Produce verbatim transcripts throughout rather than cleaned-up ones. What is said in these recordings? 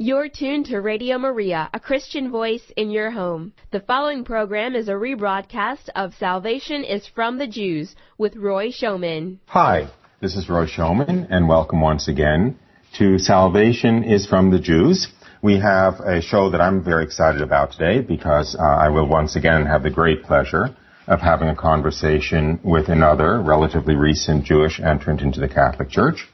You're tuned to Radio Maria, a Christian voice in your home. The following program is a rebroadcast of Salvation is from the Jews with Roy Schoeman. Hi, this is Roy Schoeman, and welcome once again to Salvation is from the Jews. We have a show that I'm very excited about today because uh, I will once again have the great pleasure of having a conversation with another relatively recent Jewish entrant into the Catholic Church.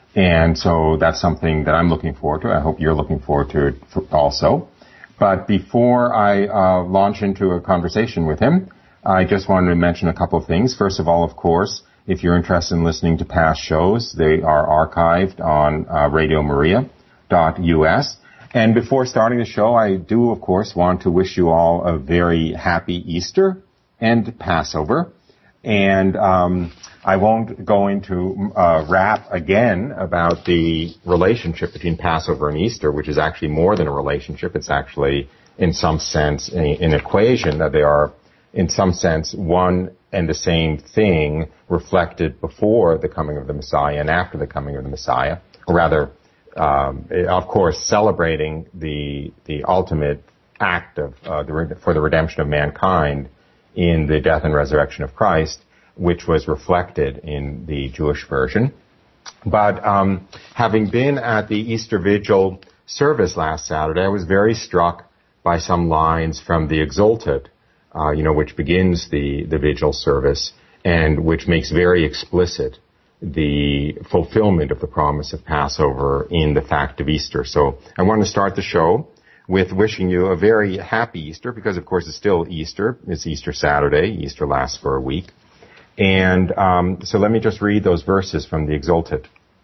And so that's something that I'm looking forward to. I hope you're looking forward to it also. But before I uh, launch into a conversation with him, I just wanted to mention a couple of things. First of all, of course, if you're interested in listening to past shows, they are archived on uh, radio maria dot u s. And before starting the show, I do, of course, want to wish you all a very happy Easter and Passover. And um, I won't go into uh, rap again about the relationship between Passover and Easter, which is actually more than a relationship. It's actually, in some sense, an equation that they are, in some sense, one and the same thing reflected before the coming of the Messiah and after the coming of the Messiah. Or rather, um, of course, celebrating the the ultimate act of uh, the, for the redemption of mankind in the death and resurrection of Christ, which was reflected in the Jewish version. But um, having been at the Easter Vigil service last Saturday, I was very struck by some lines from the Exultet, uh, you know, which begins the, the Vigil service and which makes very explicit the fulfillment of the promise of Passover in the fact of Easter. So I want to start the show with wishing you a very happy Easter, because of course it's still Easter. It's Easter Saturday. Easter lasts for a week. And um, so let me just read those verses from the Exultet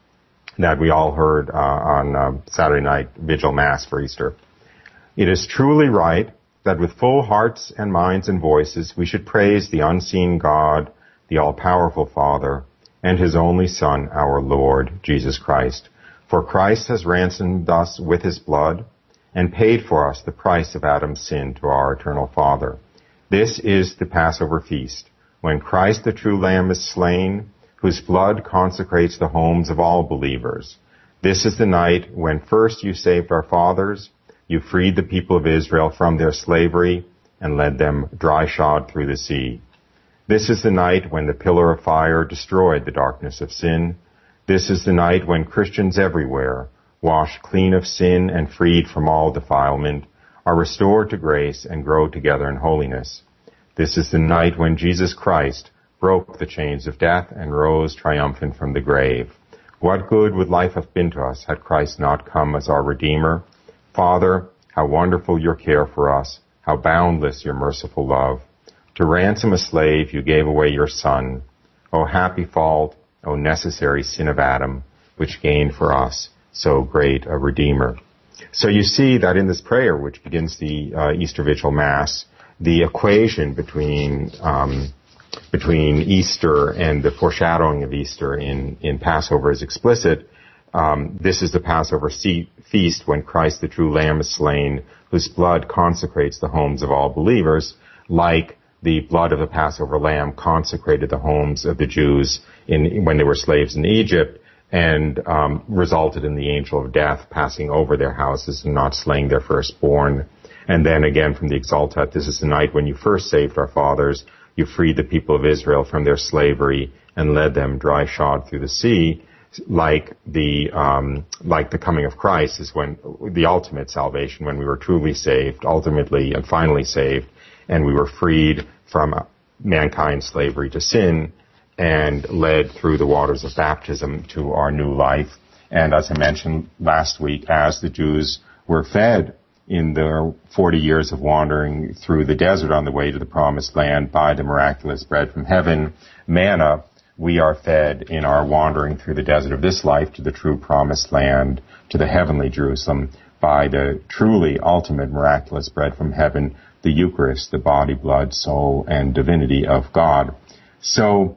that we all heard uh, on uh, Saturday night Vigil Mass for Easter. It is truly right that with full hearts and minds and voices we should praise the unseen God, the all-powerful Father, and His only Son, our Lord, Jesus Christ. For Christ has ransomed us with His blood and paid for us the price of Adam's sin to our eternal Father. This is the Passover feast, when Christ the true Lamb is slain, whose blood consecrates the homes of all believers. This is the night when first you saved our fathers, you freed the people of Israel from their slavery, and led them dry-shod through the sea. This is the night when the pillar of fire destroyed the darkness of sin. This is the night when Christians everywhere, washed clean of sin and freed from all defilement, are restored to grace and grow together in holiness. This is the night when Jesus Christ broke the chains of death and rose triumphant from the grave. What good would life have been to us had Christ not come as our Redeemer? Father, how wonderful your care for us, how boundless your merciful love. To ransom a slave, you gave away your Son. O happy fault, O necessary sin of Adam, which gained for us so great a Redeemer. So you see that in this prayer, which begins the uh, Easter Vigil Mass, the equation between um, between Easter and the foreshadowing of Easter in, in Passover is explicit. Um, this is the Passover feast when Christ the true Lamb is slain, whose blood consecrates the homes of all believers, like the blood of the Passover lamb consecrated the homes of the Jews in when they were slaves in Egypt, and um, resulted in the angel of death passing over their houses and not slaying their firstborn. And then again from the Exultet, this is the night when you first saved our fathers, you freed the people of Israel from their slavery and led them dry-shod through the sea. Like the um, like the coming of Christ is when the ultimate salvation, when we were truly saved, ultimately and finally saved, and we were freed from mankind's slavery to sin, and led through the waters of baptism to our new life. And as I mentioned last week, as the Jews were fed in their forty years of wandering through the desert on the way to the promised land by the miraculous bread from heaven, manna, we are fed in our wandering through the desert of this life to the true promised land, to the heavenly Jerusalem, by the truly ultimate miraculous bread from heaven, the Eucharist, the body, blood, soul, and divinity of God. So,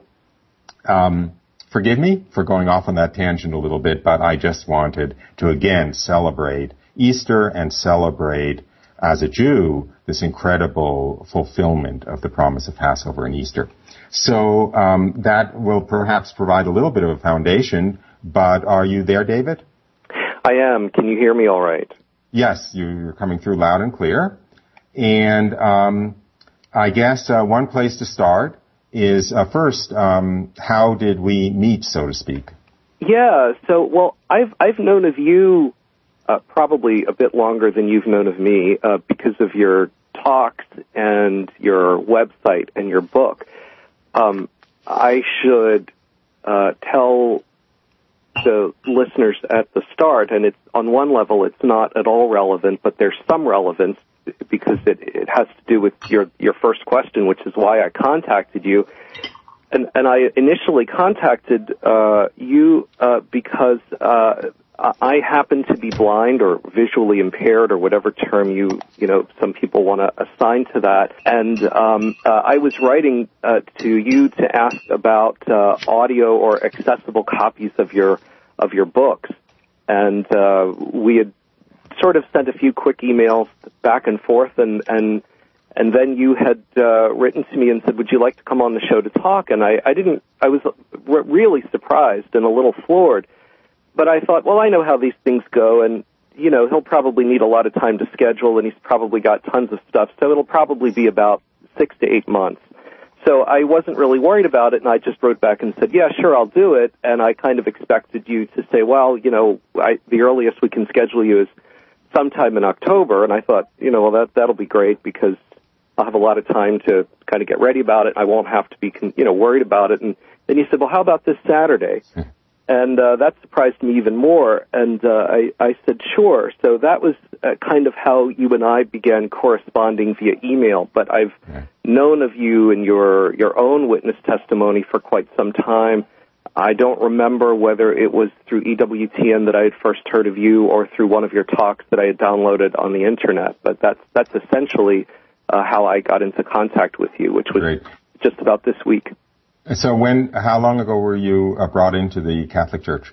Um, forgive me for going off on that tangent a little bit, but I just wanted to again celebrate Easter and celebrate, as a Jew, this incredible fulfillment of the promise of Passover and Easter. So um, that will perhaps provide a little bit of a foundation, but are you there, David? I am. Can you hear me all right? Yes, you're coming through loud and clear. And um, I guess uh, one place to start is uh, first, um, how did we meet, so to speak? Yeah, so, well, I've I've known of you uh, probably a bit longer than you've known of me uh, because of your talks and your website and your book. Um, I should uh, tell the listeners at the start, and it's on one level it's not at all relevant, but there's some relevance because it, it has to do with your, your first question, which is why I contacted you. And, and I initially contacted uh, you uh, because uh, I happen to be blind or visually impaired or whatever term you, you know, some people want to assign to that. And um, uh, I was writing uh, to you to ask about uh, audio or accessible copies of your of your books. And uh, we had sort of sent a few quick emails back and forth, and and and then you had uh, written to me and said, would you like to come on the show to talk? And I, I didn't, I was re- really surprised and a little floored. But I thought, well, I know how these things go, and, you know, he'll probably need a lot of time to schedule, and he's probably got tons of stuff, so it'll probably be about six to eight months. So I wasn't really worried about it, and I just wrote back and said, yeah, sure, I'll do it, and I kind of expected you to say, well, you know, I, the earliest we can schedule you is sometime in October, and I thought, you know, well, that, that'll be great because I'll have a lot of time to kind of get ready about it. I won't have to be, you know, worried about it. And then you said, well, how about this Saturday? And uh, that surprised me even more. And uh, I, I said, sure. So that was uh, kind of how you and I began corresponding via email. But I've yeah. known of you and your, your own witness testimony for quite some time. I don't remember whether it was through E W T N that I had first heard of you or through one of your talks that I had downloaded on the Internet. But that's, that's essentially uh, how I got into contact with you, which was Great. just about this week. So when, how long ago were you uh, brought into the Catholic Church?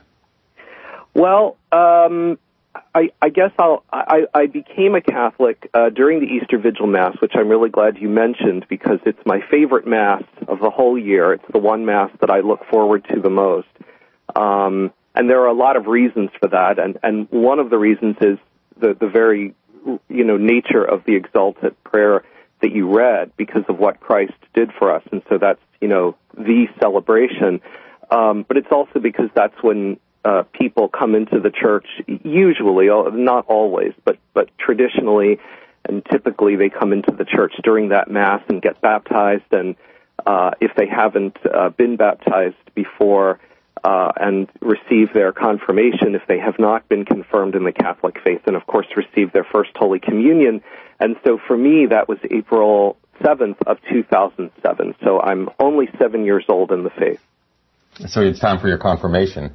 Well, um, I, I guess I'll, I, I became a Catholic uh, during the Easter Vigil Mass, which I'm really glad you mentioned because it's my favorite Mass of the whole year. It's the one Mass that I look forward to the most. Um, and there are a lot of reasons for that, and, and one of the reasons is the, the very, you know, nature of the exalted prayer that you read because of what Christ did for us, and so that's, you know, the celebration. Um, but it's also because that's when uh, people come into the church, usually, not always, but, but traditionally and typically they come into the church during that Mass and get baptized, and uh, if they haven't uh, been baptized before uh, and receive their confirmation, if they have not been confirmed in the Catholic faith, and of course receive their first Holy Communion. And so for me, that was April seventh of two thousand seven. So I'm only seven years old in the faith. So it's time for your confirmation,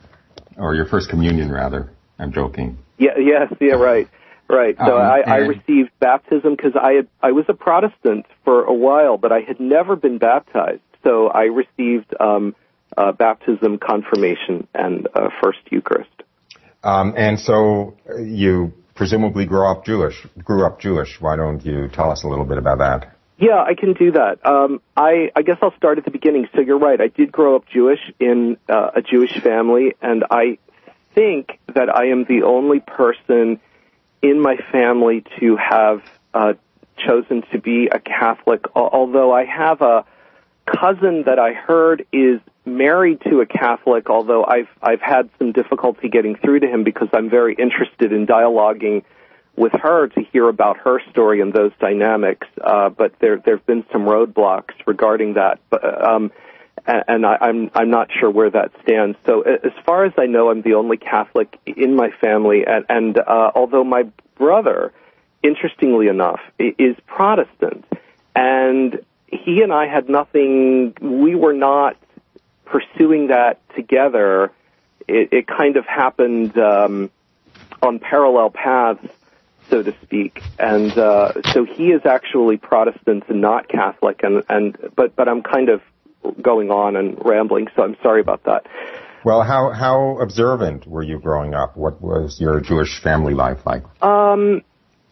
or your first communion, rather. I'm joking. Yeah. Yes. Yeah. Right. Right. So um, I, I received baptism because I had I was a Protestant for a while, but I had never been baptized. So I received um, uh, baptism, confirmation, and uh, first Eucharist. Um, and so you presumably grew up Jewish. Grew up Jewish. Why don't you tell us a little bit about that? Yeah, I can do that. Um, I, I guess I'll start at the beginning. So you're right. I did grow up Jewish in uh, a Jewish family, and I think that I am the only person in my family to have uh, chosen to be a Catholic, although I have a cousin that I heard is married to a Catholic, although I've I've had some difficulty getting through to him because I'm very interested in dialoguing with her to hear about her story and those dynamics. Uh, but there there have been some roadblocks regarding that, but, um, and, and I, I'm I'm not sure where that stands. So as far as I know, I'm the only Catholic in my family, and, and uh, although my brother, interestingly enough, is Protestant, and he and I had nothing. We were not pursuing that together. It, it kind of happened um, on parallel paths, so to speak. And uh, so he is actually Protestant and not Catholic. And, and but but I'm kind of going on and rambling, so I'm sorry about that. Well, how how observant were you growing up? What was your Jewish family life like? Um,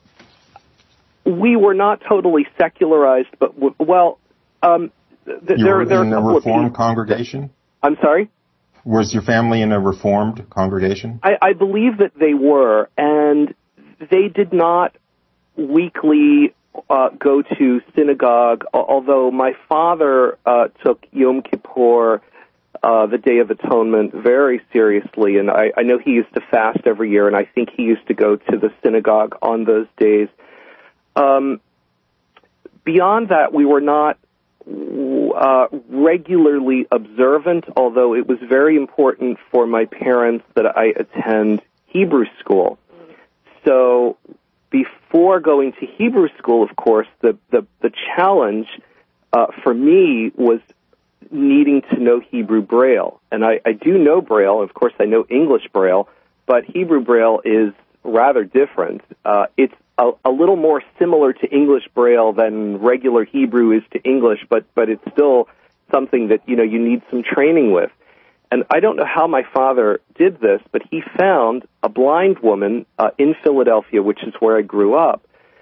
we were not totally secularized, but w- well. Um, th- you there, were there in are a Reformed congregation? I'm sorry? Was your family in a Reformed congregation? I, I believe that they were, and they did not weekly uh, go to synagogue, although my father uh, took Yom Kippur, uh, the Day of Atonement, very seriously, and I, I know he used to fast every year, and I think he used to go to the synagogue on those days. Um, beyond that, we were not uh, regularly observant, although it was very important for my parents that I attend Hebrew school. So before going to Hebrew school, of course, the, the, the challenge uh, for me was needing to know Hebrew Braille. And I, I do know Braille. Of course, I know English Braille, but Hebrew Braille is rather different. Uh, it's a, a little more similar to English Braille than regular Hebrew is to English, but, but it's still something that, you know, you need some training with. And I don't know how my father did this, but he found a blind woman uh, in Philadelphia, which is where I grew up,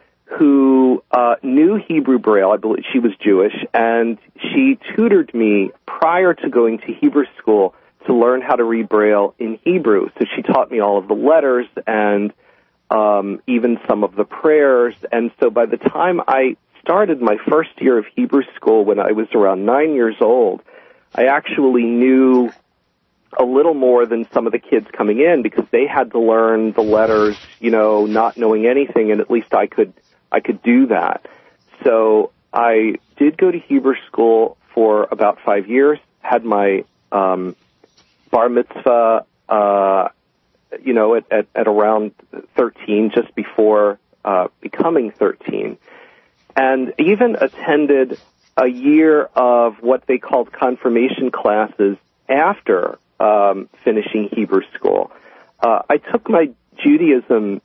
who uh, knew Hebrew Braille. I believe she was Jewish, and she tutored me prior to going to Hebrew school to learn how to read Braille in Hebrew. So she taught me all of the letters and um, even some of the prayers. And so by the time I started my first year of Hebrew school, when I was around nine years old, I actually knew a little more than some of the kids coming in because they had to learn the letters, you know, not knowing anything, and at least I could I could do that. So I did go to Hebrew school for about five years, had my um, bar mitzvah, uh, you know, at, at, at around thirteen, just before uh, becoming thirteen, and even attended a year of what they called confirmation classes after Um, finishing Hebrew school. Uh, I took my Judaism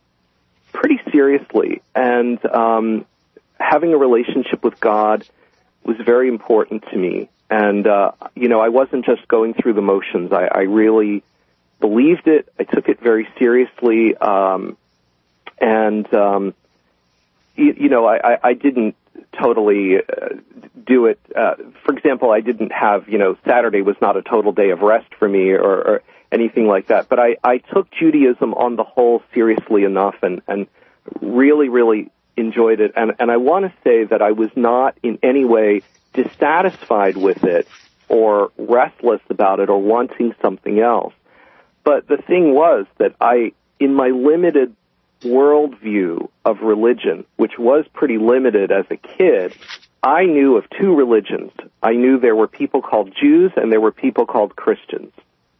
pretty seriously, and um, having a relationship with God was very important to me. And, uh, you know, I wasn't just going through the motions. I, I really believed it. I took it very seriously. Um, and, um, you, you know, I, I, I didn't totally uh, do it. Uh, for example, I didn't have, you know, Saturday was not a total day of rest for me or, or anything like that. But I, I took Judaism on the whole seriously enough and, and really, really enjoyed it. And, and I want to say that I was not in any way dissatisfied with it or restless about it or wanting something else. But the thing was that I, in my limited worldview of religion, which was pretty limited as a kid, I knew of two religions. I knew there were people called Jews and there were people called Christians.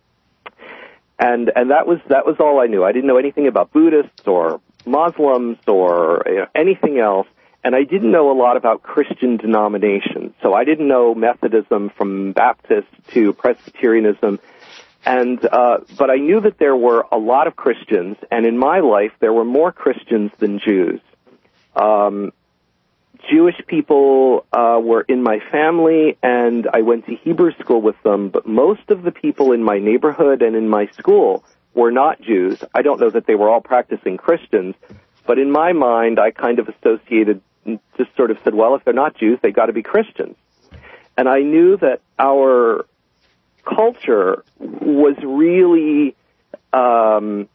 And and that was that was all I knew. I didn't know anything about Buddhists or Muslims or you know, anything else, and I didn't know a lot about Christian denominations. So I didn't know Methodism from Baptist to Presbyterianism. And, uh, but I knew that there were a lot of Christians, and in my life, there were more Christians than Jews. Um, Jewish people, uh, were in my family, and I went to Hebrew school with them, but most of the people in my neighborhood and in my school were not Jews. I don't know that they were all practicing Christians, but in my mind, I kind of associated, just sort of said, well, if they're not Jews, they got to be Christians. And I knew that our culture was really um,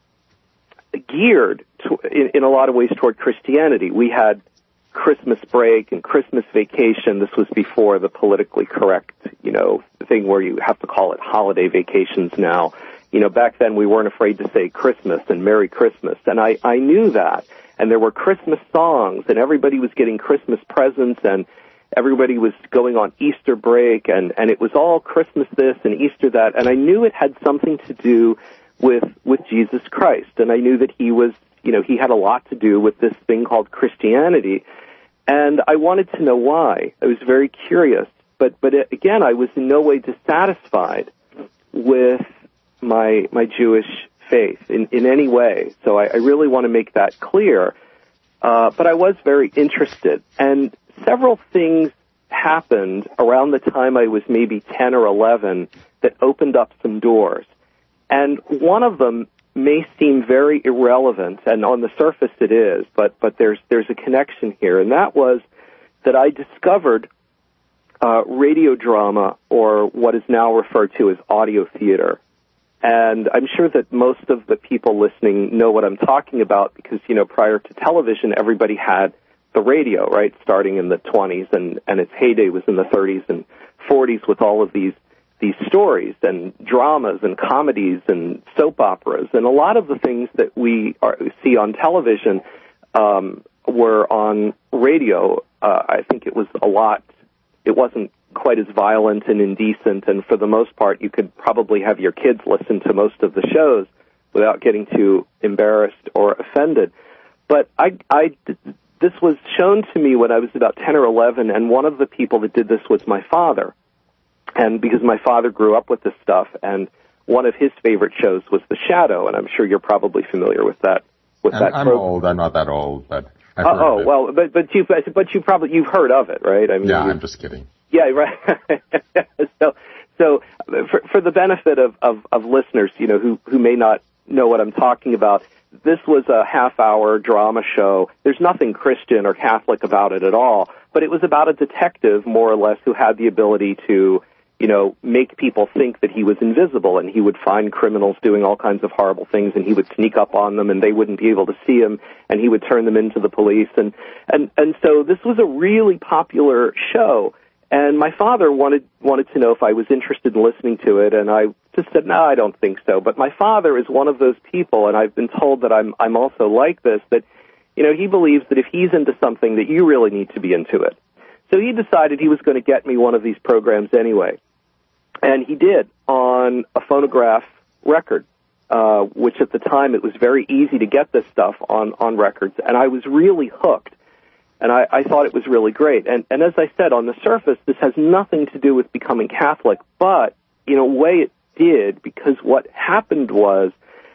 geared to, in, in a lot of ways toward Christianity. We had Christmas break and Christmas vacation. This was before the politically correct, you know, thing where you have to call it holiday vacations now. You know, back then we weren't afraid to say Christmas and Merry Christmas, and I, I knew that. And there were Christmas songs, and everybody was getting Christmas presents, and everybody was going on Easter break, and, and it was all Christmas this and Easter that, and I knew it had something to do with with Jesus Christ, and I knew that he was, you know, he had a lot to do with this thing called Christianity, and I wanted to know why. I was very curious, but but again, I was in no way dissatisfied with my my Jewish faith in, in any way, so I, I really want to make that clear, uh, but I was very interested, and several things happened around the time I was maybe ten or eleven that opened up some doors. And one of them may seem very irrelevant, and on the surface it is, but, but there's, there's a connection here, and that was that I discovered uh, radio drama, or what is now referred to as audio theater. And I'm sure that most of the people listening know what I'm talking about because, you know, prior to television, everybody had the radio, right, starting in the twenties, and, and its heyday was in the thirties and forties with all of these these stories and dramas and comedies and soap operas. And a lot of the things that we are, see on television um, were on radio. Uh, I think it was a lot, it wasn't quite as violent and indecent, and for the most part, you could probably have your kids listen to most of the shows without getting too embarrassed or offended. But I, I, this was shown to me when I was about ten or eleven, and one of the people that did this was my father. And because my father grew up with this stuff, and one of his favorite shows was The Shadow, and I'm sure you're probably familiar with that. With and that I'm program. old. I'm not that old, but I've uh, heard oh of it. well, but but you but you probably you've heard of it, right? I mean, yeah, you, I'm just kidding. Yeah, right. so so for for the benefit of, of of listeners, you know, who who may not know what I'm talking about, this was a half-hour drama show. There's nothing Christian or Catholic about it at all, but it was about a detective, more or less, who had the ability to, you know, make people think that he was invisible, and he would find criminals doing all kinds of horrible things, and he would sneak up on them, and they wouldn't be able to see him, and he would turn them into the police. And, and, and so this was a really popular show, and my father wanted, wanted to know if I was interested in listening to it, and I just said, no, I don't think so. But my father is one of those people, and I've been told that I'm, I'm also like this, that, you know, he believes that if he's into something, that you really need to be into it. So he decided he was going to get me one of these programs anyway. And he did, on a phonograph record, uh, which at the time it was very easy to get this stuff on, on records. And I was really hooked. And I, I thought it was really great. And, and as I said, on the surface, this has nothing to do with becoming Catholic. But in a way it did, because what happened was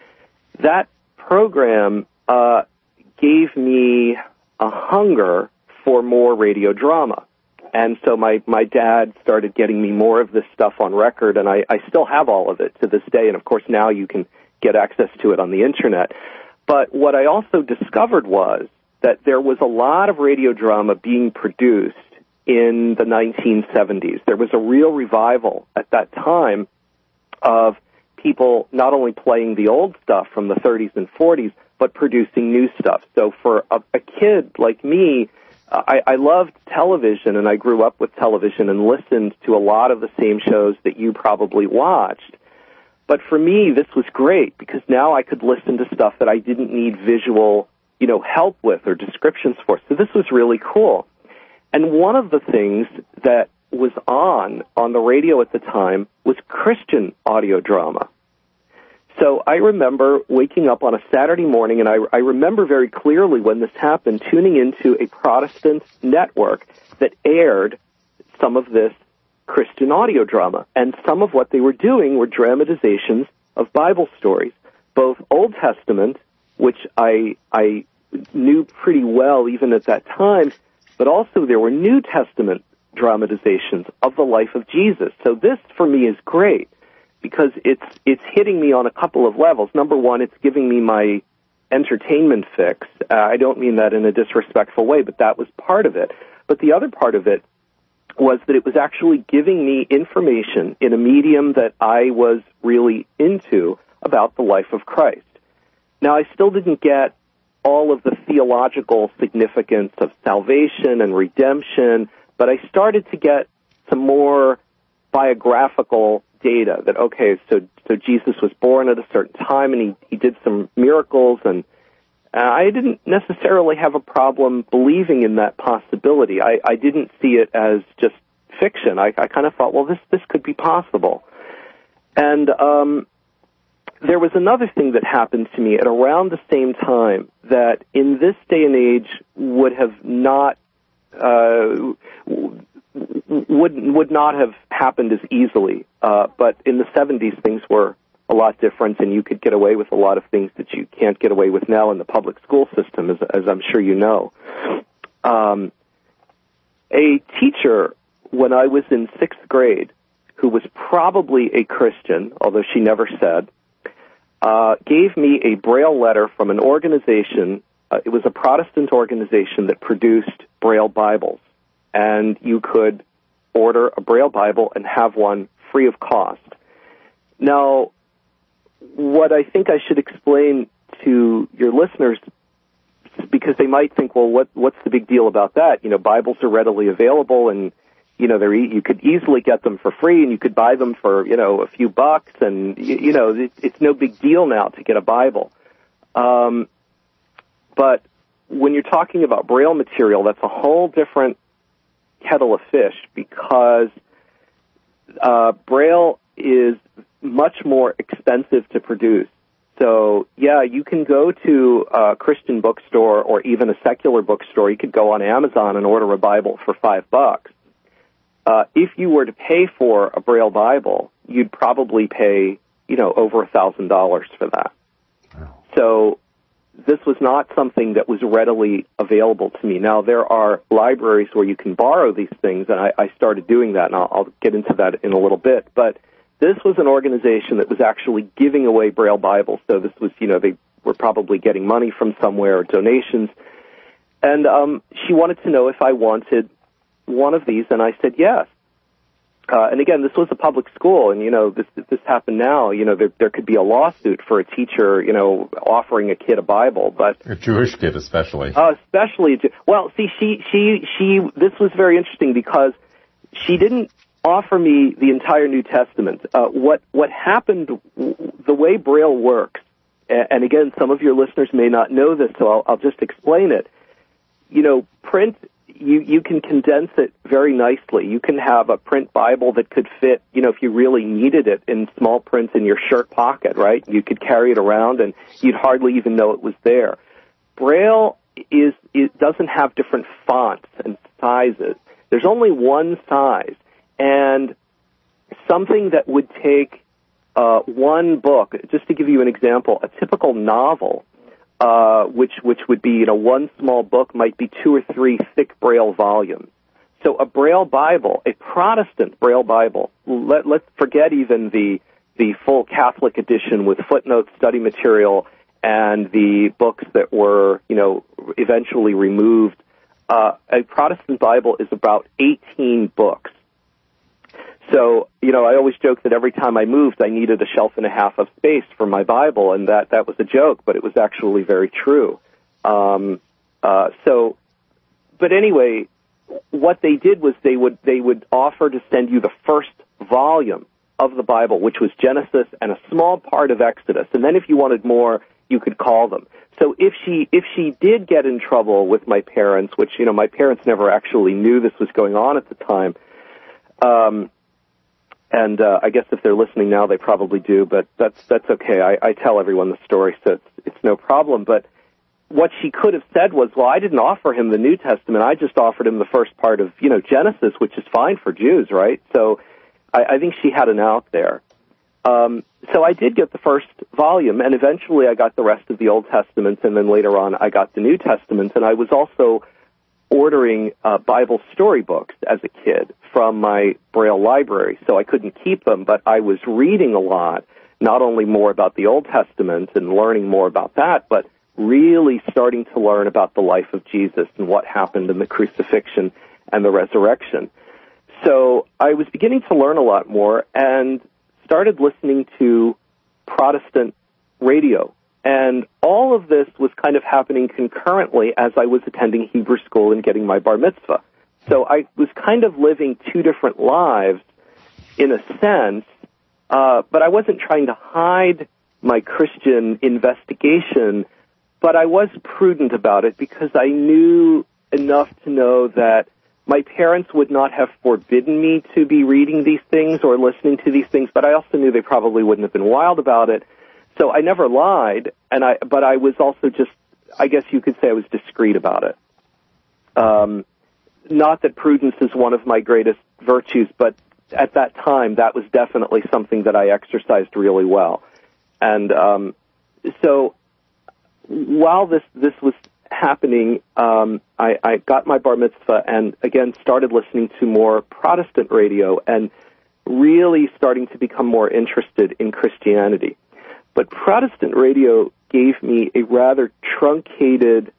that program uh, gave me a hunger for more radio drama. And so my, my dad started getting me more of this stuff on record, and I, I still have all of it to this day. And, of course, now you can get access to it on the Internet. But what I also discovered was that there was a lot of radio drama being produced in the nineteen seventies. There was a real revival at that time of people not only playing the old stuff from the thirties and forties, but producing new stuff. So for a, a kid like me, I, I loved television, and I grew up with television and listened to a lot of the same shows that you probably watched. But for me, this was great because now I could listen to stuff that I didn't need visual, you know, help with or descriptions for. So this was really cool. And one of the things that was on on the radio at the time was Christian audio drama. So I remember waking up on a Saturday morning, and I, I remember very clearly when this happened, tuning into a Protestant network that aired some of this Christian audio drama. And some of what they were doing were dramatizations of Bible stories, both Old Testament, which I, I knew pretty well even at that time, but also there were New Testament dramatizations of the life of Jesus. So this, for me, is great, because it's it's hitting me on a couple of levels. Number one, it's giving me my entertainment fix. Uh, I don't mean that in a disrespectful way, but that was part of it. But the other part of it was that it was actually giving me information in a medium that I was really into about the life of Christ. Now, I still didn't get all of the theological significance of salvation and redemption, but I started to get some more biographical data that, okay, so so Jesus was born at a certain time, and he, he did some miracles, and uh, I didn't necessarily have a problem believing in that possibility. I, I didn't see it as just fiction. I, I kind of thought, well, this, this could be possible. And um, there was another thing that happened to me at around the same time that in this day and age would have not uh, would would not have happened as easily. Uh, but in the seventies, things were a lot different, and you could get away with a lot of things that you can't get away with now in the public school system, as, as I'm sure you know. Um, a teacher, when I was in sixth grade, who was probably a Christian, although she never said, uh, gave me a Braille letter from an organization. Uh, it was a Protestant organization that produced Braille Bibles. And you could order a Braille Bible and have one free of cost. Now, what I think I should explain to your listeners, because they might think, well, what what's the big deal about that? You know, Bibles are readily available, and you know, they're e- you could easily get them for free, and you could buy them for you know a few bucks, and you, you know, it, it's no big deal now to get a Bible. Um, but when you're talking about Braille material, that's a whole different kettle of fish, because uh, Braille is much more expensive to produce. So, yeah, you can go to a Christian bookstore or even a secular bookstore. You could go on Amazon and order a Bible for five bucks. Uh, if you were to pay for a Braille Bible, you'd probably pay, you know, over a thousand dollars for that. Wow. So this was not something that was readily available to me. Now, there are libraries where you can borrow these things, and I, I started doing that, and I'll, I'll get into that in a little bit. But this was an organization that was actually giving away Braille Bibles. So this was, you know, they were probably getting money from somewhere, or donations. And um, she wanted to know if I wanted one of these, and I said yes. Uh, and again, this was a public school, and, you know, this, if this happened now, you know, there, there could be a lawsuit for a teacher, you know, offering a kid a Bible, but... A Jewish kid, especially. Uh, especially, well, see, she, she, she, this was very interesting because she didn't offer me the entire New Testament. Uh, what, what happened, the way Braille works, and again, some of your listeners may not know this, so I'll, I'll just explain it. You know, print, you, you can condense it very nicely. You can have a print Bible that could fit, you know, if you really needed it, in small print in your shirt pocket, right? You could carry it around and you'd hardly even know it was there. Braille is, it doesn't have different fonts and sizes. There's only one size. And something that would take uh, one book, just to give you an example, a typical novel, uh, which which would be, you know, one small book might be two or three thick Braille volumes. So a Braille Bible, a Protestant Braille Bible, let, let's forget even the the full Catholic edition with footnotes, study material, and the books that were, you know, eventually removed. Uh, a Protestant Bible is about eighteen books. So, you know, I always joke that every time I moved, I needed a shelf and a half of space for my Bible, and that, that was a joke, but it was actually very true. Um, uh, so, but anyway, what they did was they would, they would offer to send you the first volume of the Bible, which was Genesis and a small part of Exodus, and then if you wanted more, you could call them. So if she, if she did get in trouble with my parents, which, you know, my parents never actually knew this was going on at the time, um, And uh, I guess if they're listening now, they probably do, but that's that's okay. I, I tell everyone the story, so it's, it's no problem. But what she could have said was, well, I didn't offer him the New Testament. I just offered him the first part of, you know, Genesis, which is fine for Jews, right? So I, I think she had an out there. Um, so I did get the first volume, and eventually I got the rest of the Old Testament, and then later on I got the New Testament, and I was also ordering uh, Bible storybooks as a kid from my Braille library, so I couldn't keep them, but I was reading a lot, not only more about the Old Testament and learning more about that, but really starting to learn about the life of Jesus and what happened in the crucifixion and the resurrection. So I was beginning to learn a lot more and started listening to Protestant radio. And all of this was kind of happening concurrently as I was attending Hebrew school and getting my bar mitzvah. So I was kind of living two different lives in a sense, uh, but I wasn't trying to hide my Christian investigation, but I was prudent about it because I knew enough to know that my parents would not have forbidden me to be reading these things or listening to these things, but I also knew they probably wouldn't have been wild about it. So I never lied, and I, but I was also just, I guess you could say I was discreet about it. Um, not that prudence is one of my greatest virtues, but at that time, that was definitely something that I exercised really well. And um, so while this, this was happening, um, I, I got my bar mitzvah and, again, started listening to more Protestant radio and really starting to become more interested in Christianity. But Protestant radio gave me a rather truncated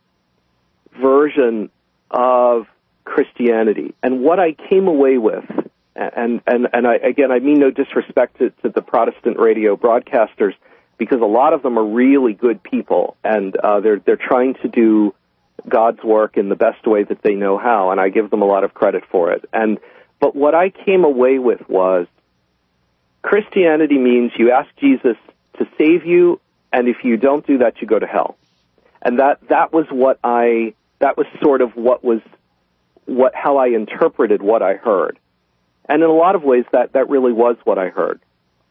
version of Christianity. And what I came away with, and, and, and I, again, I mean no disrespect to, to the Protestant radio broadcasters, because a lot of them are really good people, and uh, they're they're trying to do God's work in the best way that they know how, and I give them a lot of credit for it. And but what I came away with was Christianity means you ask Jesus to save you, and if you don't do that, you go to hell. And that that was what I that was sort of what was what how I interpreted what I heard. And in a lot of ways, that, that really was what I heard.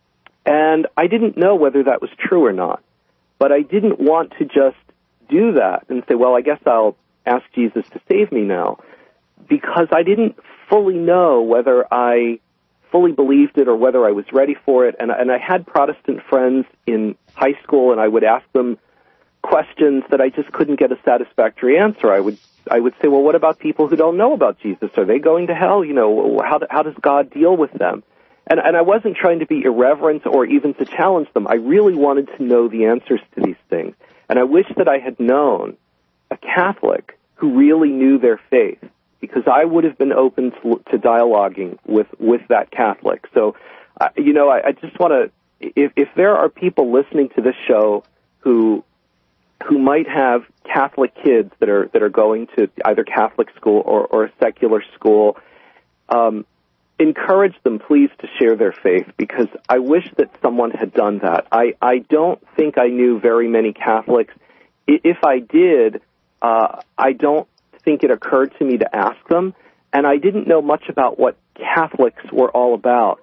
And I didn't know whether that was true or not. But I didn't want to just do that and say, well, I guess I'll ask Jesus to save me now, because I didn't fully know whether I fully believed it or whether I was ready for it. And, and I had Protestant friends in high school, and I would ask them questions that I just couldn't get a satisfactory answer. I would I would say, well, what about people who don't know about Jesus? Are they going to hell? You know, how how does God deal with them? And and I wasn't trying to be irreverent or even to challenge them. I really wanted to know the answers to these things. And I wish that I had known a Catholic who really knew their faith, because I would have been open to, to dialoguing with, with that Catholic. So, uh, you know, I, I just want to, if, if there are people listening to this show who who might have Catholic kids that are that are going to either Catholic school or, or a secular school, um, encourage them, please, to share their faith, because I wish that someone had done that. I, I don't think I knew very many Catholics. If I did, uh, I don't think it occurred to me to ask them, and I didn't know much about what Catholics were all about.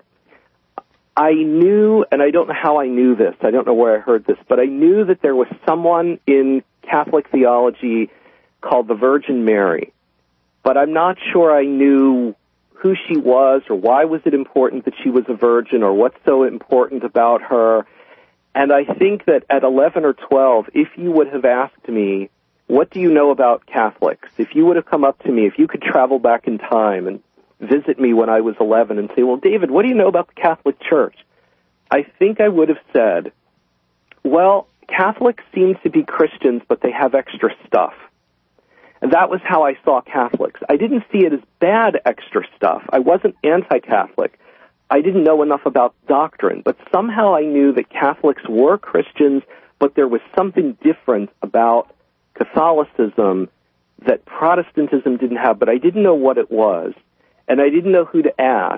I knew, and I don't know how I knew this, I don't know where I heard this, but I knew that there was someone in Catholic theology called the Virgin Mary. But I'm not sure I knew who she was, or why was it important that she was a virgin, or what's so important about her. And I think that at eleven or twelve, if you would have asked me, what do you know about Catholics? If you would have come up to me, if you could travel back in time and visit me when I was eleven and say, well, David, what do you know about the Catholic Church? I think I would have said, well, Catholics seem to be Christians, but they have extra stuff. And that was how I saw Catholics. I didn't see it as bad extra stuff. I wasn't anti-Catholic. I didn't know enough about doctrine, but somehow I knew that Catholics were Christians, but there was something different about Catholicism that Protestantism didn't have, but I didn't know what it was. And I didn't know who to ask.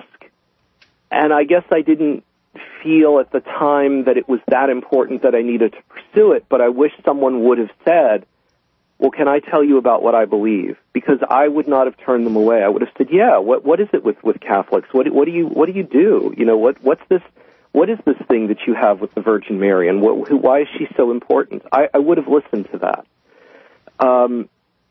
And I guess I didn't feel at the time that it was that important that I needed to pursue it, but I wish someone would have said, well, can I tell you about what I believe? Because I would not have turned them away. I would have said, yeah, what what is it with, with Catholics? What what do you what do you do? You know, what what's this what is this thing that you have with the Virgin Mary, and what, who, why is she so important? I, I would have listened to that. Um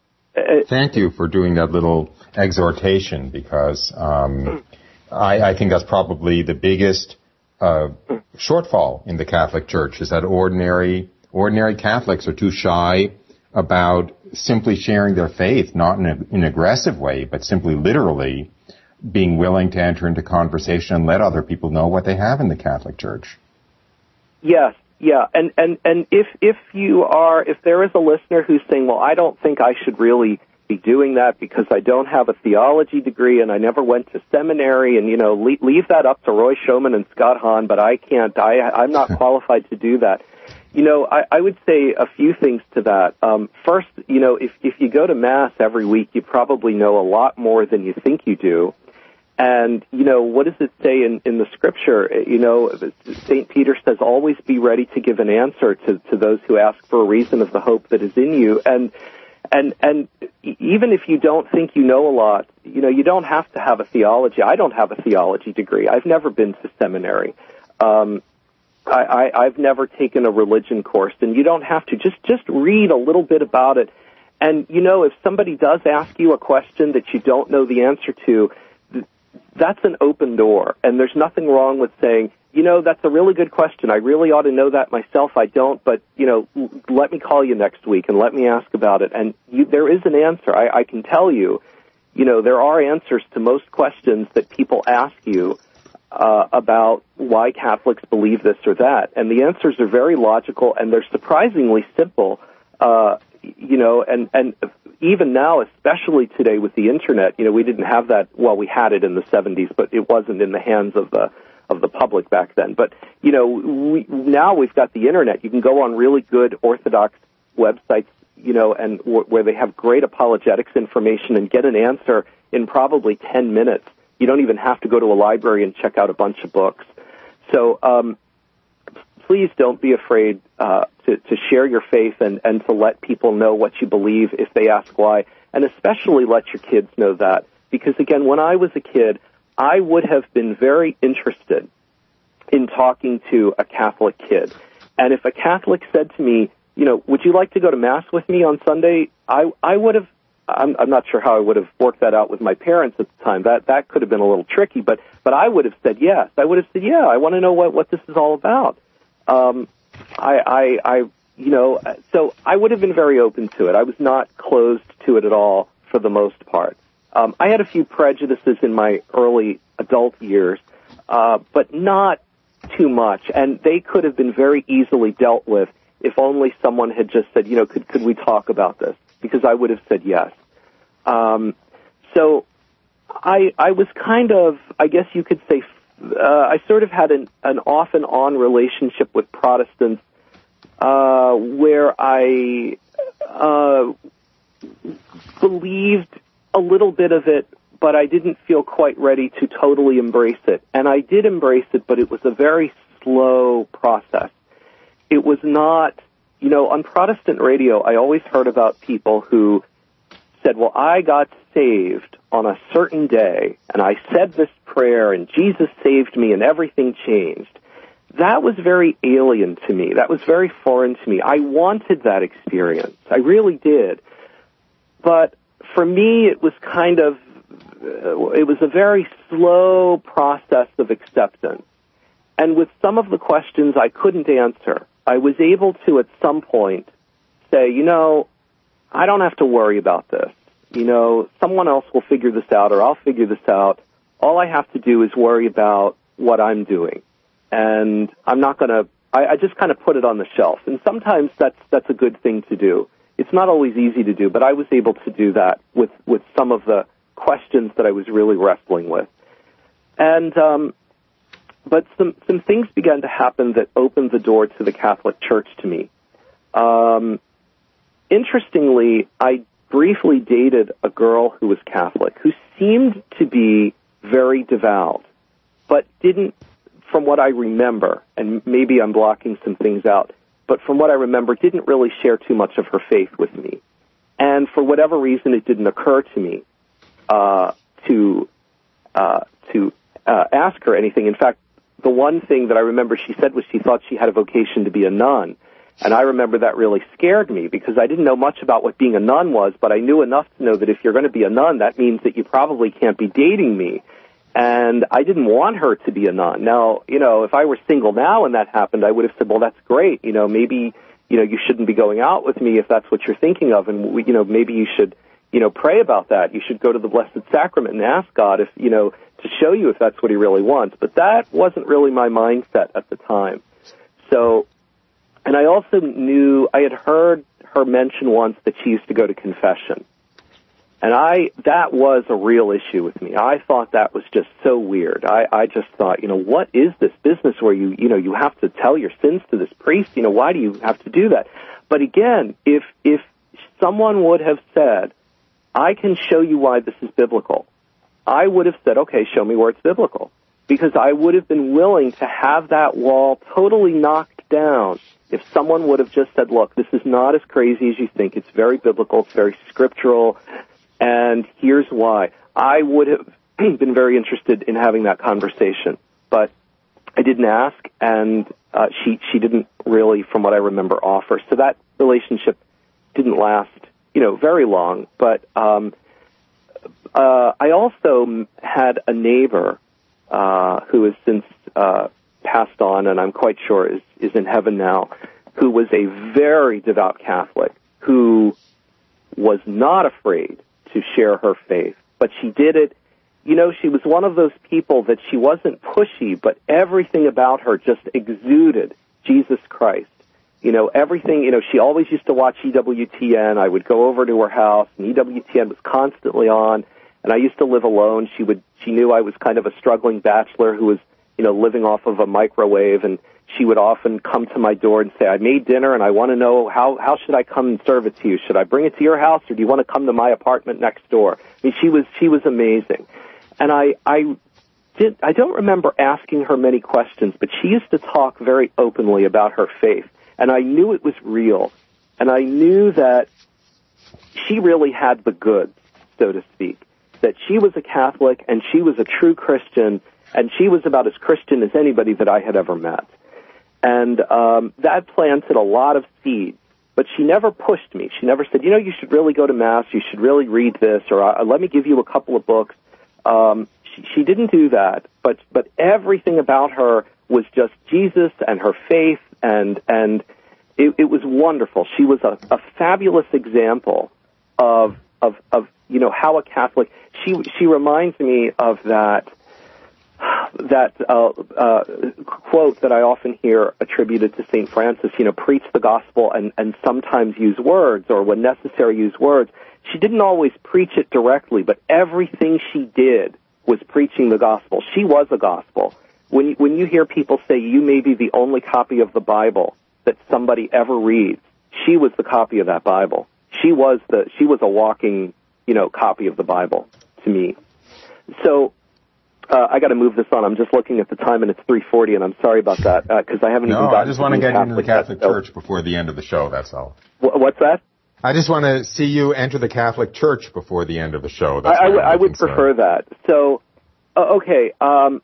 Thank you for doing that little exhortation, because um, I, I think that's probably the biggest uh, shortfall in the Catholic Church, is that ordinary ordinary Catholics are too shy about simply sharing their faith, not in, a, in an aggressive way, but simply literally being willing to enter into conversation and let other people know what they have in the Catholic Church. Yes. Yeah, and, and, and if if you are, if there is a listener who's saying, well, I don't think I should really be doing that because I don't have a theology degree and I never went to seminary, and, you know, leave, leave that up to Roy Schoeman and Scott Hahn, but I can't, I, I'm not qualified to do that. You know, I, I would say a few things to that. Um, first, you know, if, if you go to Mass every week, you probably know a lot more than you think you do. And, you know, what does it say in, in the Scripture? You know, Saint Peter says, always be ready to give an answer to, to those who ask for a reason of the hope that is in you. And, and, and even if you don't think you know a lot, you know, you don't have to have a theology. I don't have a theology degree. I've never been to seminary. Um, I, I, I've never taken a religion course, and you don't have to. Just, just read a little bit about it. And, you know, if somebody does ask you a question that you don't know the answer to, that's an open door, and there's nothing wrong with saying, you know, that's a really good question. I really ought to know that myself. I don't, but, you know, let me call you next week and let me ask about it. And you, there is an answer. I, I can tell you, you know, there are answers to most questions that people ask you uh, about why Catholics believe this or that. And the answers are very logical, and they're surprisingly simple, uh, you know, and, and even now, especially today with the Internet, you know, we didn't have that, well, we had it in the seventies, but it wasn't in the hands of the of the public back then. But, you know, we, now we've got the Internet. You can go on really good Orthodox websites, you know, and w- where they have great apologetics information and get an answer in probably ten minutes. You don't even have to go to a library and check out a bunch of books. So um, please don't be afraid uh, to, to share your faith and, and to let people know what you believe if they ask why, and especially let your kids know that. Because, again, when I was a kid, I would have been very interested in talking to a Catholic kid. And if a Catholic said to me, you know, would you like to go to Mass with me on Sunday? I, I would have, I'm, I'm not sure how I would have worked that out with my parents at the time. That, that could have been a little tricky, but, but I would have said yes. I would have said, yeah, I want to know what, what this is all about. Um, I, I, I, you know, so I would have been very open to it. I was not closed to it at all for the most part. Um, I had a few prejudices in my early adult years, uh, but not too much, and they could have been very easily dealt with if only someone had just said, you know, could could we talk about this? Because I would have said yes. Um, so I I was kind of, I guess you could say, uh, I sort of had an, an off and on relationship with Protestants, uh, where I uh, believed a little bit of it, but I didn't feel quite ready to totally embrace it. And I did embrace it, but it was a very slow process. It was not, you know, on Protestant radio, I always heard about people who said, well, I got saved on a certain day, and I said this prayer, and Jesus saved me, and everything changed. That was very alien to me. That was very foreign to me. I wanted that experience. I really did. But for me, it was kind of, uh, it was a very slow process of acceptance. And with some of the questions I couldn't answer, I was able to, at some point, say, you know, I don't have to worry about this. You know, someone else will figure this out, or I'll figure this out. All I have to do is worry about what I'm doing. And I'm not going to, I, I just kind of put it on the shelf. And sometimes that's that's a good thing to do. It's not always easy to do, but I was able to do that with, with some of the questions that I was really wrestling with. And, um, but some, some things began to happen that opened the door to the Catholic Church to me. Um, interestingly, I briefly dated a girl who was Catholic, who seemed to be very devout, but didn't, from what I remember, and maybe I'm blocking some things out, but from what I remember, didn't really share too much of her faith with me. And for whatever reason, it didn't occur to me uh, to uh, to uh, ask her anything. In fact, the one thing that I remember she said was she thought she had a vocation to be a nun. And I remember that really scared me because I didn't know much about what being a nun was, but I knew enough to know that if you're going to be a nun, that means that you probably can't be dating me. And I didn't want her to be a nun. Now, you know, if I were single now and that happened, I would have said, well, that's great. You know, maybe, you know, you shouldn't be going out with me if that's what you're thinking of. And, you know, maybe you should, you know, pray about that. You should go to the Blessed Sacrament and ask God if, you know, to show you if that's what he really wants. But that wasn't really my mindset at the time. So, and I also knew, I had heard her mention once that she used to go to confession. And I, that was a real issue with me. I thought that was just so weird. I, I just thought, you know, what is this business where you, you know, you have to tell your sins to this priest? You know, why do you have to do that? But again, if, if someone would have said, I can show you why this is biblical, I would have said, okay, show me where it's biblical. Because I would have been willing to have that wall totally knocked down if someone would have just said, look, this is not as crazy as you think. It's very biblical. It's very scriptural. And here's why. I would have been very interested in having that conversation, but I didn't ask, and uh, she she didn't really, from what I remember, offer. So that relationship didn't last, you know, very long. But um, uh, I also had a neighbor uh, who has since uh, passed on, and I'm quite sure is is in heaven now, who was a very devout Catholic who was not afraid to share her faith, but she did it. You know, she was one of those people that she wasn't pushy, but everything about her just exuded Jesus Christ. You know, everything, you know, she always used to watch E W T N. I would go over to her house, and E W T N was constantly on, and I used to live alone. She would, she knew I was kind of a struggling bachelor who was you know, living off of a microwave, and she would often come to my door and say, I made dinner and I want to know how, how should I come and serve it to you? Should I bring it to your house, or do you want to come to my apartment next door? I mean, she was, she was amazing. And I, I did, I don't remember asking her many questions, but she used to talk very openly about her faith. And I knew it was real. And I knew that she really had the goods, so to speak, that she was a Catholic and she was a true Christian, and she was about as Christian as anybody that I had ever met. And um, that planted a lot of seeds. But she never pushed me. She never said, you know, you should really go to Mass, you should really read this, or uh, let me give you a couple of books. Um, she, she didn't do that, but but everything about her was just Jesus and her faith, and and it, it was wonderful. She was a, a fabulous example of of of you know how a Catholic. She she reminds me of that that uh, uh, quote that I often hear attributed to Saint Francis. You know, preach the gospel and and sometimes use words, or when necessary use words. She didn't always preach it directly, but everything she did was preaching the gospel. She was a gospel. When you, when you hear people say you may be the only copy of the Bible that somebody ever reads, she was the copy of that Bible. She was the she was a walking, you know, copy of the Bible to me. So uh, I got to move this on. I'm just looking at the time, and it's three forty, and I'm sorry about that because uh, I haven't no, even gotten I just want to get Catholic into the Catholic yet, Church so. before the end of the show. That's all. W- what's that? I just want to see you enter the Catholic Church before the end of the show. That's I, I, w- I would prefer that. So, uh, okay. Um,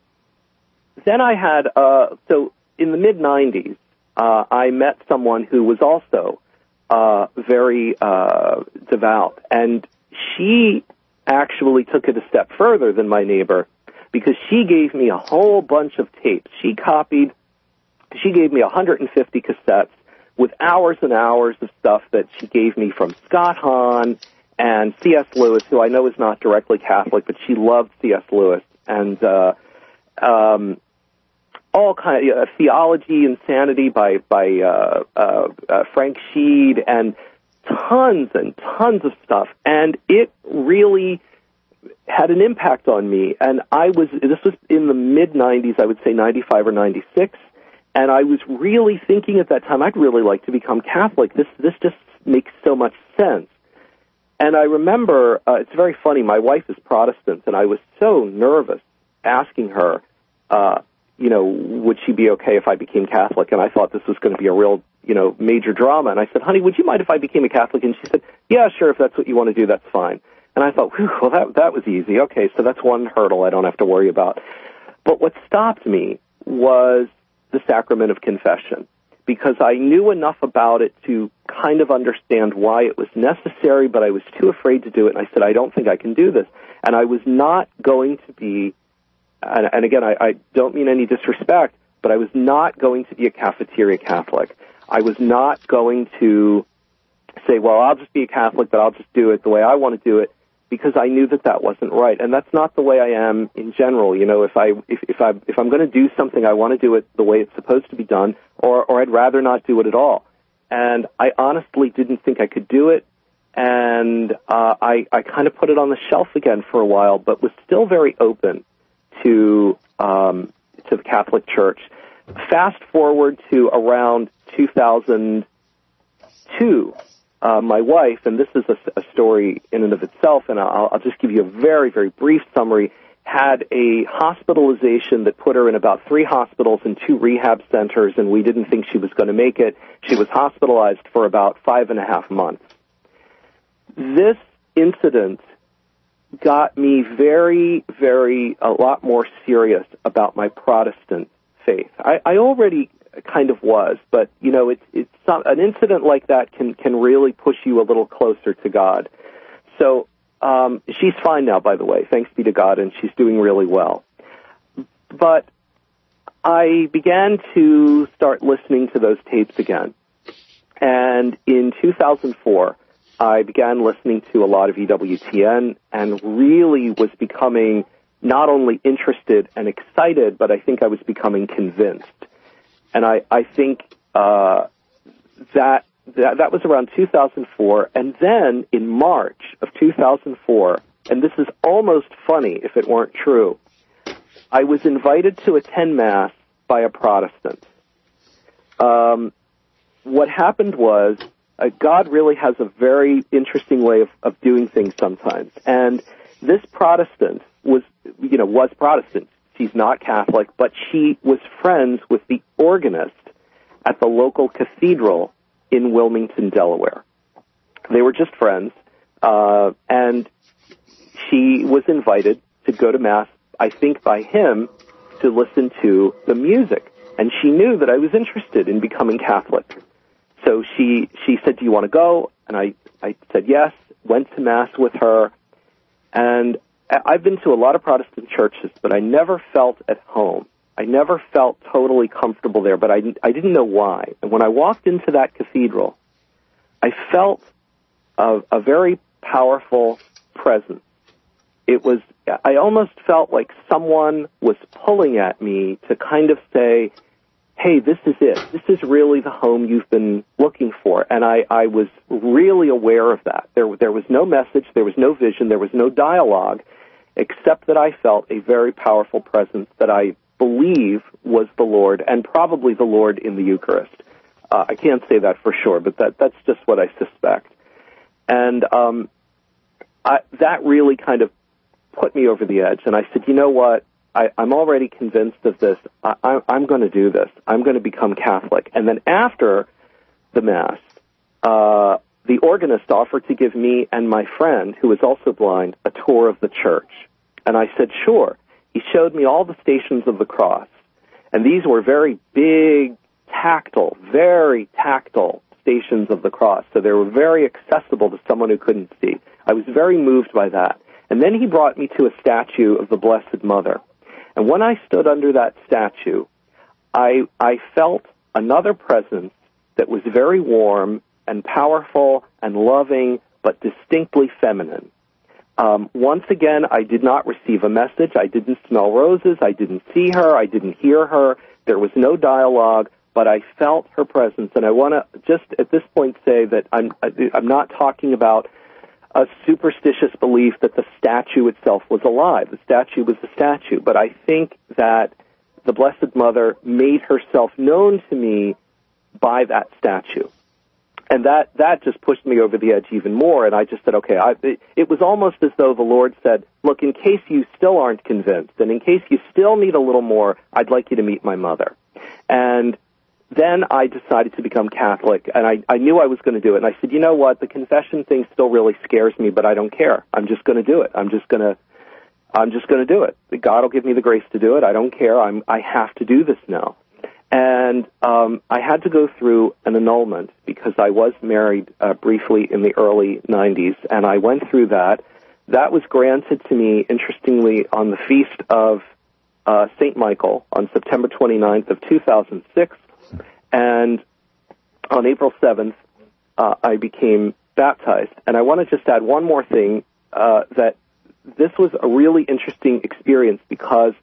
then I had, uh, so in the mid nineties, uh, I met someone who was also uh, very uh, devout. And she actually took it a step further than my neighbor, because she gave me a whole bunch of tapes. She copied, she gave me one hundred fifty cassettes with hours and hours of stuff that she gave me from Scott Hahn and C S Lewis, who I know is not directly Catholic, but she loved C S Lewis, and uh, um, all kind of uh, Theology Insanity by by uh, uh, uh, Frank Sheed, and tons and tons of stuff, and it really had an impact on me. And I was this was in the mid nineties, I would say ninety-five or ninety-six. And I was really thinking at that time, I'd really like to become Catholic. This this just makes so much sense. And I remember, uh, it's very funny, my wife is Protestant, and I was so nervous asking her, uh, you know, would she be okay if I became Catholic? And I thought this was going to be a real, you know, major drama. And I said, honey, would you mind if I became a Catholic? And she said, yeah, sure, if that's what you want to do, that's fine. And I thought, whew, well, that, that was easy. Okay, so that's one hurdle I don't have to worry about. But what stopped me was the sacrament of confession, because I knew enough about it to kind of understand why it was necessary, but I was too afraid to do it, and I said, I don't think I can do this. And I was not going to be, and, and again, I, I don't mean any disrespect, but I was not going to be a cafeteria Catholic. I was not going to say, well, I'll just be a Catholic, but I'll just do it the way I want to do it, because I knew that that wasn't right. And that's not the way I am in general. You know, if I if, if I if I'm going to do something, I want to do it the way it's supposed to be done, or or I'd rather not do it at all. And I honestly didn't think I could do it, and uh, I I kind of put it on the shelf again for a while, but was still very open to um, to the Catholic Church. Fast forward to around two thousand two. Uh, my wife, and this is a, a story in and of itself, and I'll, I'll just give you a very, very brief summary, had a hospitalization that put her in about three hospitals and two rehab centers, and we didn't think she was going to make it. She was hospitalized for about five and a half months. This incident got me very, very, a lot more serious about my Protestant faith. I, I already kind of was, but you know, it's it's some, an incident like that can can really push you a little closer to God. So um, she's fine now, by the way, thanks be to God, and she's doing really well. But I began to start listening to those tapes again, and in two thousand four, I began listening to a lot of E W T N, and really was becoming not only interested and excited, but I think I was becoming convinced. And I, I think uh, that, that that was around two thousand four. And then in March of two thousand four, and this is almost funny if it weren't true, I was invited to attend Mass by a Protestant. Um, what happened was, uh, God really has a very interesting way of, of doing things sometimes. And this Protestant was, you know, was Protestant. She's not Catholic, but she was friends with the organist at the local cathedral in Wilmington, Delaware. They were just friends, uh, and she was invited to go to Mass, I think by him, to listen to the music. And she knew that I was interested in becoming Catholic. So she, she said, do you want to go? And I, I said yes, went to Mass with her. And I've been to a lot of Protestant churches, but I never felt at home. I never felt totally comfortable there, but I, I didn't know why. And when I walked into that cathedral, I felt a, a very powerful presence. It was, I almost felt like someone was pulling at me to kind of say, hey, this is it. This is really the home you've been looking for. And I, I was really aware of that. There, there was no message, there was no vision, there was no dialogue, except that I felt a very powerful presence that I believe was the Lord, and probably the Lord in the Eucharist. Uh, I can't say that for sure, but that, that's just what I suspect. And um, I, that really kind of put me over the edge. And I said, you know what? I, I'm already convinced of this. I, I, I'm going to do this. I'm going to become Catholic. And then after the Mass, uh, the organist offered to give me and my friend, who was also blind, a tour of the church. And I said, sure. He showed me all the Stations of the Cross. And these were very big, tactile, very tactile Stations of the Cross. So they were very accessible to someone who couldn't see. I was very moved by that. And then he brought me to a statue of the Blessed Mother. And when I stood under that statue, I, I felt another presence that was very warm and powerful and loving, but distinctly feminine. Um, once again, I did not receive a message. I didn't smell roses. I didn't see her. I didn't hear her. There was no dialogue, but I felt her presence. And I want to just at this point say that I'm, I'm not talking about a superstitious belief that the statue itself was alive. The statue was the statue. But I think that the Blessed Mother made herself known to me by that statue. And that, that just pushed me over the edge even more. And I just said, okay, I, it, it was almost as though the Lord said, look, in case you still aren't convinced, and in case you still need a little more, I'd like you to meet my mother. And then I decided to become Catholic, and I, I knew I was going to do it. And I said, you know what, the confession thing still really scares me, but I don't care. I'm just going to do it. I'm just going to, I'm just going to do it. God will give me the grace to do it. I don't care. I'm, I have to do this now. And um, I had to go through an annulment because I was married uh, briefly in the early nineties, and I went through that. That was granted to me, interestingly, on the feast of uh, Saint Michael on September twenty-ninth of two thousand six. And on April seventh, uh, I became baptized. And I want to just add one more thing, uh, that this was a really interesting experience because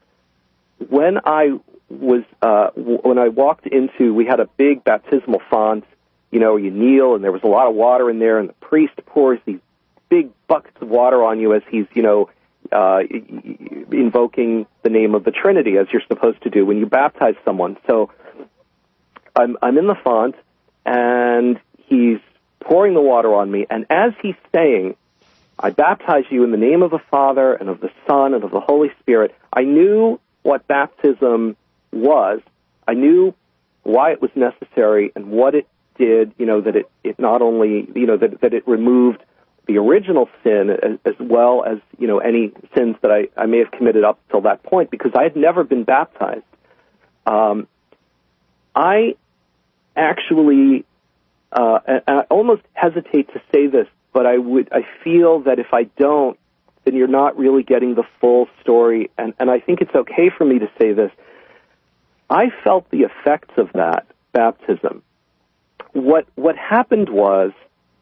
when I was, uh, w- when I walked into, we had a big baptismal font, you know, you kneel and there was a lot of water in there and the priest pours these big buckets of water on you as he's, you know, uh, invoking the name of the Trinity as you're supposed to do when you baptize someone. So I'm, I'm in the font, and he's pouring the water on me, and as he's saying, I baptize you in the name of the Father and of the Son and of the Holy Spirit, I knew what baptism was. I knew why it was necessary and what it did, you know, that it, it not only, you know, that, that it removed the original sin as, as well as, you know, any sins that I, I may have committed up till that point, because I had never been baptized. Um, I actually, uh, and I almost hesitate to say this, but I would, I feel that if I don't, then you're not really getting the full story, and, and I think it's okay for me to say this. I felt the effects of that baptism. What, what happened was,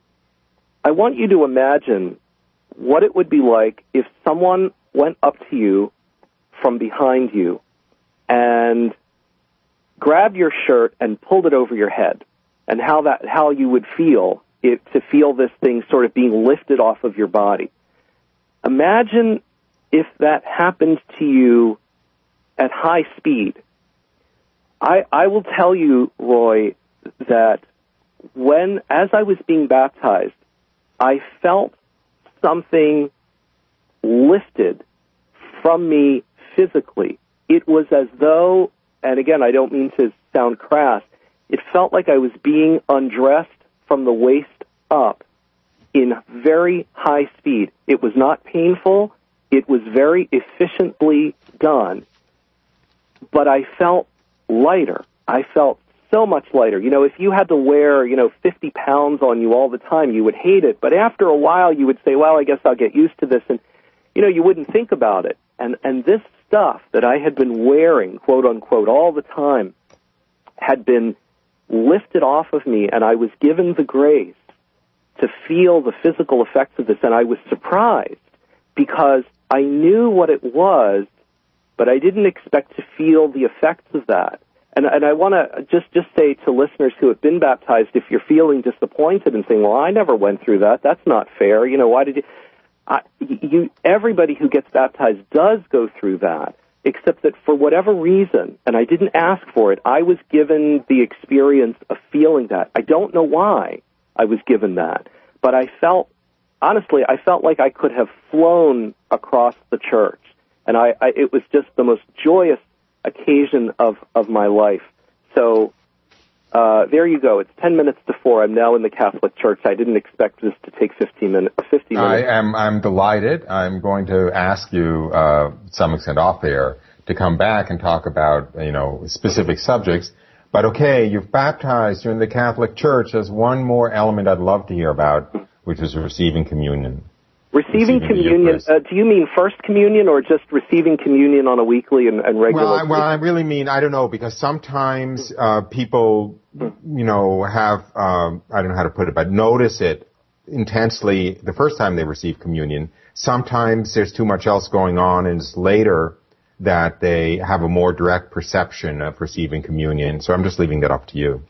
I want you to imagine what it would be like if someone went up to you from behind you and grabbed your shirt and pulled it over your head, and how that how you would feel it, to feel this thing sort of being lifted off of your body. Imagine if that happened to you at high speed. I, I will tell you, Roy, that when, as I was being baptized, I felt something lifted from me physically. It was as though, and again, I don't mean to sound crass, it felt like I was being undressed from the waist up in very high speed. It was not painful. It was very efficiently done. But I felt lighter. I felt so much lighter. You know, if you had to wear, you know, fifty pounds on you all the time, you would hate it. But after a while, you would say, well, I guess I'll get used to this. And, you know, you wouldn't think about it. And, and this stuff that I had been wearing, quote unquote, all the time had been lifted off of me, and I was given the grace to feel the physical effects of this. And I was surprised because I knew what it was, but I didn't expect to feel the effects of that. And, and I want to just, just say to listeners who have been baptized, if you're feeling disappointed and saying, well, I never went through that, that's not fair, you know, why did you... I, you everybody who gets baptized does go through that, except that for whatever reason, and I didn't ask for it, I was given the experience of feeling that. I don't know why I was given that, but I felt, honestly, I felt like I could have flown across the church, and I, I it was just the most joyous occasion of, of my life. So uh, there you go. It's ten minutes to four. I'm now in the Catholic Church. I didn't expect this to take fifteen minutes. fifty minutes. I am I'm delighted. I'm going to ask you, uh, to some extent off air, to come back and talk about, you know, specific subjects. But okay, you've baptized. You're in the Catholic Church. There's one more element I'd love to hear about, which is receiving communion. Receiving, receiving communion, uh, do you mean first communion or just receiving communion on a weekly and, and regular? Well, I, well, I really mean, I don't know, because sometimes uh, people, you know, have, um, I don't know how to put it, but notice it intensely the first time they receive communion. Sometimes there's too much else going on, and it's later that they have a more direct perception of receiving communion. So I'm just leaving that up to you.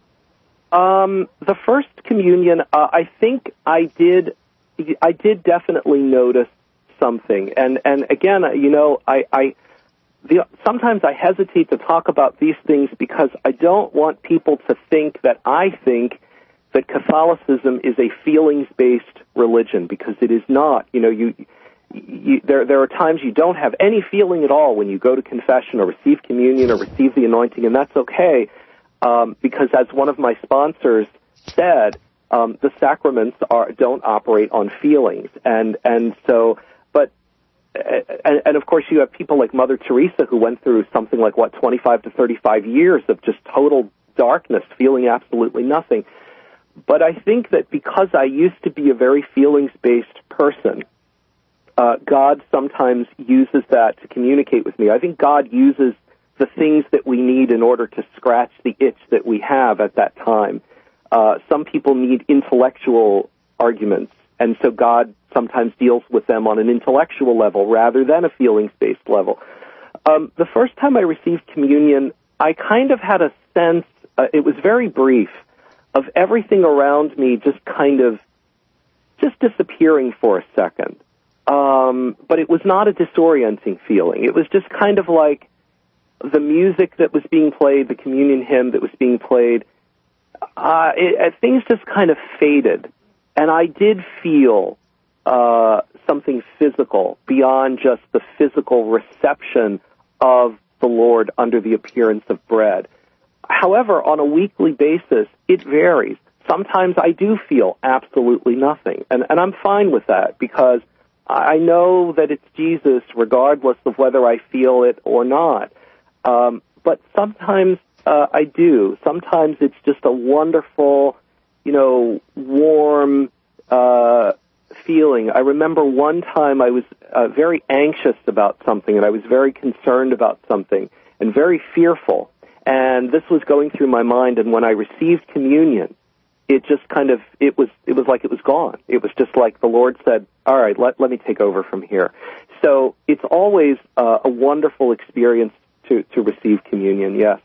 Um, the first communion, uh, I think I did... I did definitely notice something, and and again, you know, I, I the, sometimes I hesitate to talk about these things because I don't want people to think that I think that Catholicism is a feelings-based religion, because it is not. You know, you, you there there are times you don't have any feeling at all when you go to confession or receive communion or receive the anointing, and that's okay, um, because as one of my sponsors said, Um, the sacraments are, don't operate on feelings, and and so, but and, and of course you have people like Mother Teresa who went through something like what twenty-five to thirty-five years of just total darkness, feeling absolutely nothing. But I think that because I used to be a very feelings-based person, uh, God sometimes uses that to communicate with me. I think God uses the things that we need in order to scratch the itch that we have at that time. Uh, some people need intellectual arguments, and so God sometimes deals with them on an intellectual level rather than a feelings-based level. Um, the first time I received communion, I kind of had a sense, uh, it was very brief, of everything around me just kind of just disappearing for a second. Um, but it was not a disorienting feeling. It was just kind of like the music that was being played, the communion hymn that was being played, Uh, it, it, things just kind of faded, and I did feel uh, something physical beyond just the physical reception of the Lord under the appearance of bread. However, on a weekly basis, it varies. Sometimes I do feel absolutely nothing, and, and I'm fine with that because I know that it's Jesus regardless of whether I feel it or not. Um, but sometimes Uh, I do. Sometimes it's just a wonderful, you know, warm uh, feeling. I remember one time I was uh, very anxious about something, and I was very concerned about something, and very fearful. And this was going through my mind, and when I received communion, it just kind of, it was it was like it was gone. It was just like the Lord said, all right, let, let me take over from here. So it's always uh, a wonderful experience to, to receive communion, yes.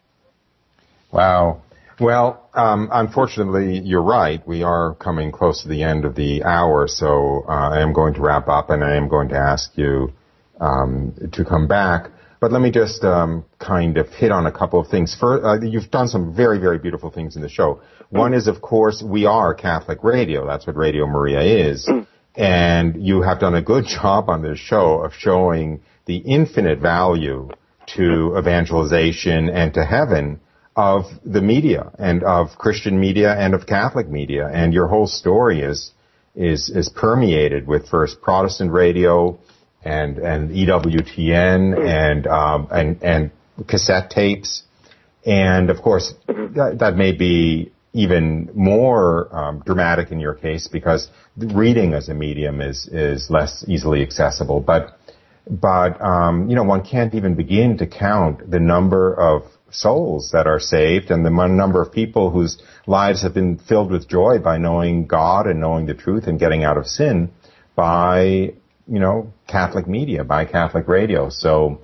Wow. Well, um, unfortunately, you're right. We are coming close to the end of the hour, so uh, I am going to wrap up, and I am going to ask you um, to come back. But let me just um, kind of hit on a couple of things. First, uh, you've done some very, very beautiful things in the show. One is, of course, we are Catholic radio. That's what Radio Maria is. And you have done a good job on this show of showing the infinite value to evangelization and to heaven of the media and of Christian media and of Catholic media. And your whole story is is is permeated with first Protestant radio and and E W T N and um, and and cassette tapes, and of course that, that may be even more um, dramatic in your case because reading as a medium is is less easily accessible. But but um, you know, one can't even begin to count the number of souls that are saved and the number of people whose lives have been filled with joy by knowing God and knowing the truth and getting out of sin by, you know, Catholic media, by Catholic radio. So,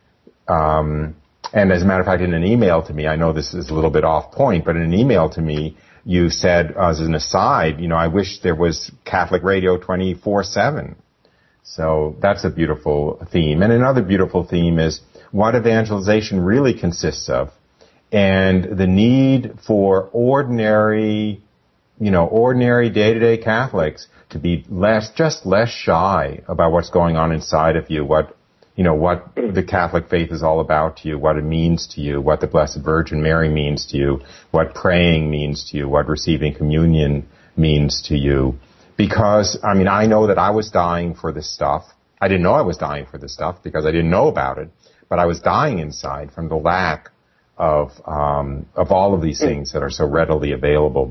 um, and as a matter of fact, in an email to me, I know this is a little bit off point, but in an email to me, you said as an aside, you know, I wish there was Catholic radio twenty-four seven. So that's a beautiful theme. And another beautiful theme is what evangelization really consists of and the need for ordinary, you know, ordinary day-to-day Catholics to be less, just less shy about what's going on inside of you, what, you know, what the Catholic faith is all about to you, what it means to you, what the Blessed Virgin Mary means to you, what praying means to you, what receiving communion means to you. Because, I mean, I know that I was dying for this stuff. I didn't know I was dying for this stuff because I didn't know about it. But I was dying inside from the lack of um, of all of these things that are so readily available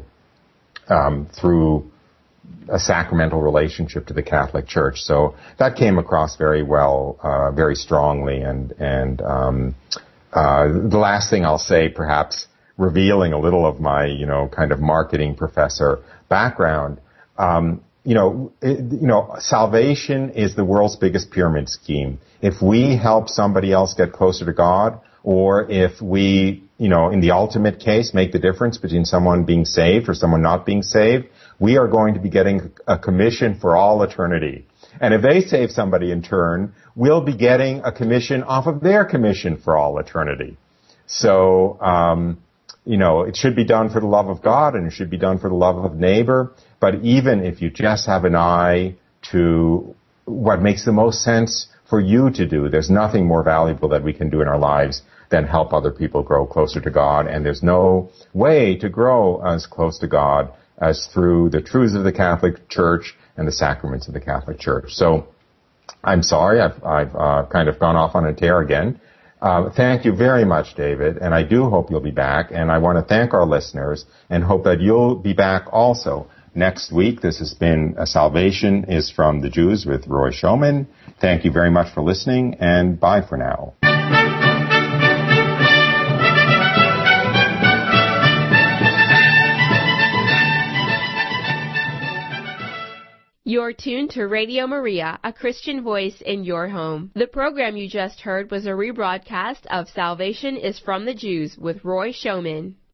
um, through a sacramental relationship to the Catholic Church. So that came across very well, uh, very strongly. And and um, uh, the last thing I'll say, perhaps revealing a little of my, you know, kind of marketing professor background. Um, you know, it, you know, salvation is the world's biggest pyramid scheme. If we help somebody else get closer to God, or if we, you know, in the ultimate case, make the difference between someone being saved or someone not being saved, we are going to be getting a commission for all eternity. And if they save somebody in turn, we'll be getting a commission off of their commission for all eternity. So, um, you know, it should be done for the love of God and it should be done for the love of neighbor. But even if you just have an eye to what makes the most sense for you to do, there's nothing more valuable that we can do in our lives than help other people grow closer to God. And there's no way to grow as close to God as through the truths of the Catholic Church and the sacraments of the Catholic Church. So I'm sorry, I've, I've uh, kind of gone off on a tear again. Uh, thank you very much, David, and I do hope you'll be back. And I want to thank our listeners and hope that you'll be back also next week. This has been a Salvation is from the Jews with Roy Schoeman. Thank you very much for listening, and bye for now. You're tuned to Radio Maria, a Christian voice in your home. The program you just heard was a rebroadcast of Salvation is from the Jews with Roy Schoeman.